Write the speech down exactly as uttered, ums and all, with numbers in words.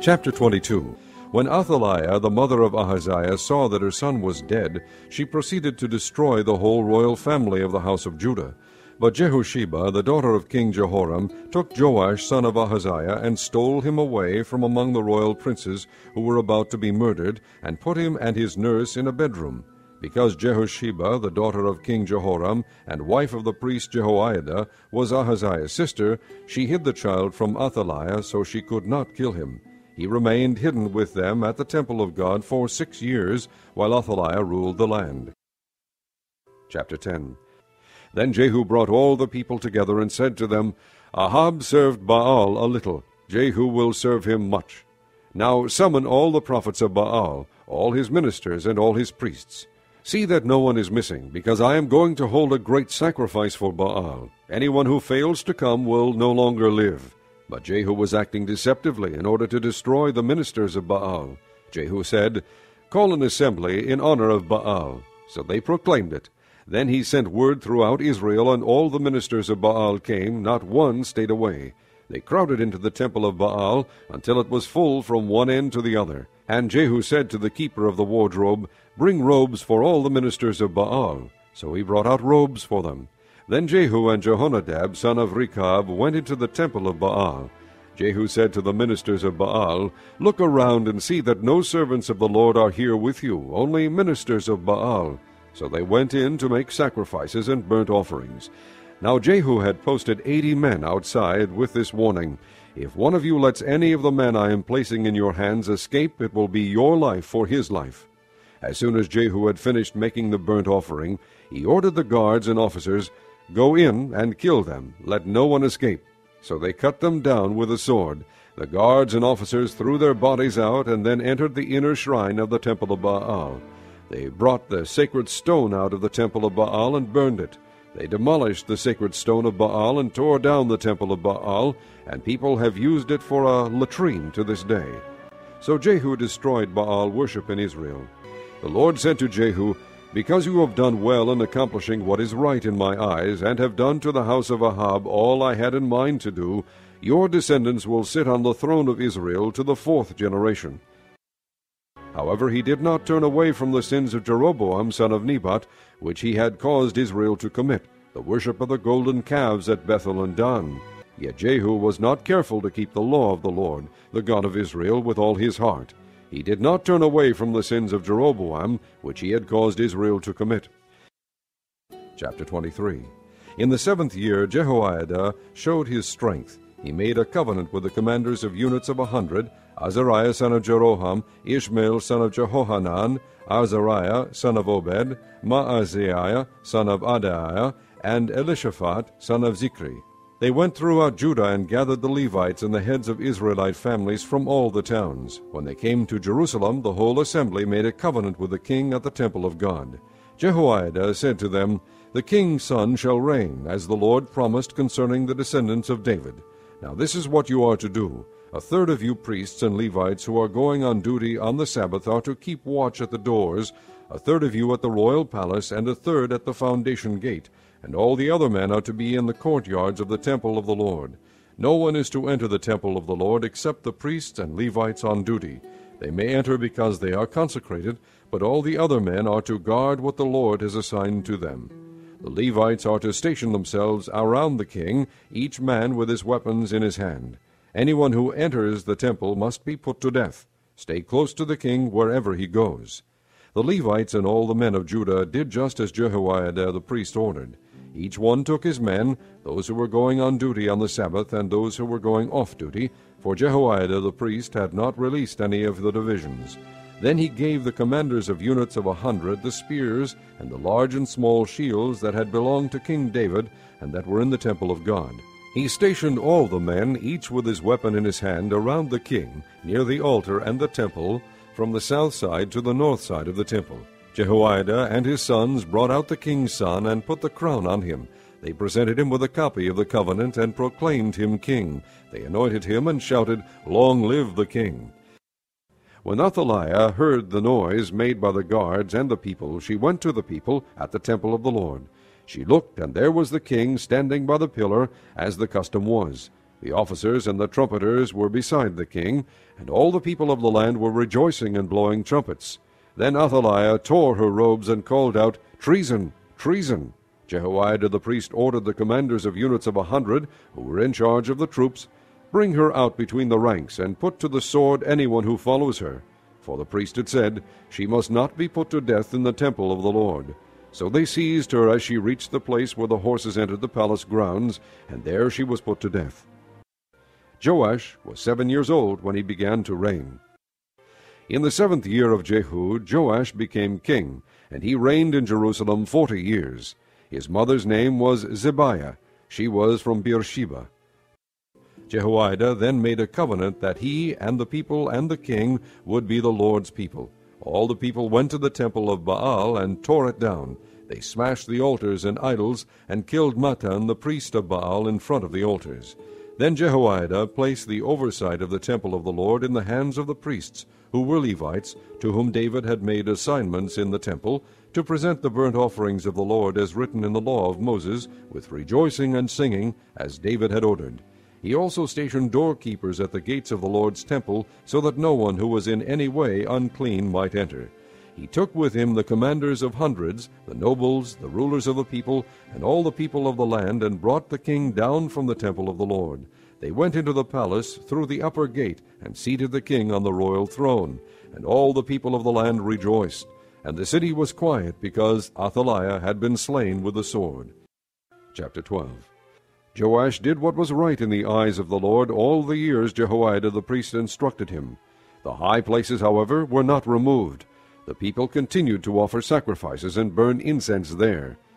Chapter twenty-two. When Athaliah, the mother of Ahaziah, saw that her son was dead, she proceeded to destroy the whole royal family of the house of Judah. But Jehosheba, the daughter of King Jehoram, took Joash son of Ahaziah, and stole him away from among the royal princes who were about to be murdered, and put him and his nurse in a bedroom. Because Jehosheba, the daughter of King Jehoram, and wife of the priest Jehoiada, was Ahaziah's sister, she hid the child from Athaliah, so she could not kill him. He remained hidden with them at the temple of God for six years, while Athaliah ruled the land. Chapter ten. Then Jehu brought all the people together, and said to them, Ahab served Baal a little, Jehu will serve him much. Now summon all the prophets of Baal, all his ministers, and all his priests. See that no one is missing, because I am going to hold a great sacrifice for Baal. Anyone who fails to come will no longer live. But Jehu was acting deceptively in order to destroy the ministers of Baal. Jehu said, Call an assembly in honor of Baal. So they proclaimed it. Then he sent word throughout Israel, and all the ministers of Baal came, not one stayed away. They crowded into the temple of Baal until it was full from one end to the other. And Jehu said to the keeper of the wardrobe, Bring robes for all the ministers of Baal. So he brought out robes for them. Then Jehu and Jehonadab, son of Rechab, went into the temple of Baal. Jehu said to the ministers of Baal, Look around and see that no servants of the Lord are here with you, only ministers of Baal. So they went in to make sacrifices and burnt offerings. Now Jehu had posted eighty men outside with this warning, If one of you lets any of the men I am placing in your hands escape, it will be your life for his life. As soon as Jehu had finished making the burnt offering, he ordered the guards and officers, Go in and kill them, let no one escape. So they cut them down with a sword. The guards and officers threw their bodies out, and then entered the inner shrine of the temple of Baal. They brought the sacred stone out of the temple of Baal and burned it. They demolished the sacred stone of Baal and tore down the temple of Baal, and people have used it for a latrine to this day. So Jehu destroyed Baal worship in Israel. The Lord said to Jehu, Because you have done well in accomplishing what is right in my eyes, and have done to the house of Ahab all I had in mind to do, your descendants will sit on the throne of Israel to the fourth generation. However, he did not turn away from the sins of Jeroboam son of Nebat, which he had caused Israel to commit, the worship of the golden calves at Bethel and Dan. Yet Jehu was not careful to keep the law of the Lord, the God of Israel, with all his heart. He did not turn away from the sins of Jeroboam, which he had caused Israel to commit. Chapter twenty-three. In the seventh year Jehoiada showed his strength. He made a covenant with the commanders of units of a hundred, Azariah son of Jeroham, Ishmael son of Jehohanan, Azariah son of Obed, Maaziah son of Adaiah, and Elishaphat son of Zikri. They went throughout Judah and gathered the Levites and the heads of Israelite families from all the towns. When they came to Jerusalem, the whole assembly made a covenant with the king at the temple of God. Jehoiada said to them, The king's son shall reign, as the Lord promised concerning the descendants of David. Now this is what you are to do. A third of you priests and Levites who are going on duty on the Sabbath are to keep watch at the doors, a third of you at the royal palace, and a third at the foundation gate, and all the other men are to be in the courtyards of the temple of the Lord. No one is to enter the temple of the Lord except the priests and Levites on duty. They may enter because they are consecrated, but all the other men are to guard what the Lord has assigned to them. The Levites are to station themselves around the king, each man with his weapons in his hand. Anyone who enters the temple must be put to death. Stay close to the king wherever he goes. The Levites and all the men of Judah did just as Jehoiada the priest ordered. Each one took his men, those who were going on duty on the Sabbath and those who were going off duty, for Jehoiada the priest had not released any of the divisions. Then he gave the commanders of units of a hundred the spears and the large and small shields that had belonged to King David and that were in the temple of God. He stationed all the men, each with his weapon in his hand, around the king, near the altar and the temple, from the south side to the north side of the temple. Jehoiada and his sons brought out the king's son and put the crown on him. They presented him with a copy of the covenant and proclaimed him king. They anointed him and shouted, Long live the king! When Athaliah heard the noise made by the guards and the people, she went to the people at the temple of the Lord. She looked, and there was the king standing by the pillar, as the custom was. The officers and the trumpeters were beside the king, and all the people of the land were rejoicing and blowing trumpets. Then Athaliah tore her robes and called out, Treason! Treason! Jehoiada the priest ordered the commanders of units of a hundred, who were in charge of the troops, Bring her out between the ranks, and put to the sword anyone who follows her. For the priest had said, She must not be put to death in the temple of the Lord. So they seized her as she reached the place where the horses entered the palace grounds, and there she was put to death. Joash was seven years old when he began to reign. In the seventh year of Jehu, Joash became king, and he reigned in Jerusalem forty years. His mother's name was Zibiah. She was from Beersheba. Jehoiada then made a covenant that he and the people and the king would be the Lord's people. All the people went to the temple of Baal and tore it down. They smashed the altars and idols, and killed Mattan the priest of Baal in front of the altars. Then Jehoiada placed the oversight of the temple of the Lord in the hands of the priests, who were Levites, to whom David had made assignments in the temple, to present the burnt offerings of the Lord as written in the law of Moses, with rejoicing and singing, as David had ordered. He also stationed doorkeepers at the gates of the Lord's temple, so that no one who was in any way unclean might enter. He took with him the commanders of hundreds, the nobles, the rulers of the people, and all the people of the land, and brought the king down from the temple of the Lord. They went into the palace through the upper gate, and seated the king on the royal throne. And all the people of the land rejoiced. And the city was quiet, because Athaliah had been slain with the sword. Chapter twelve. Joash did what was right in the eyes of the Lord all the years Jehoiada the priest instructed him. The high places, however, were not removed. The people continued to offer sacrifices and burn incense there.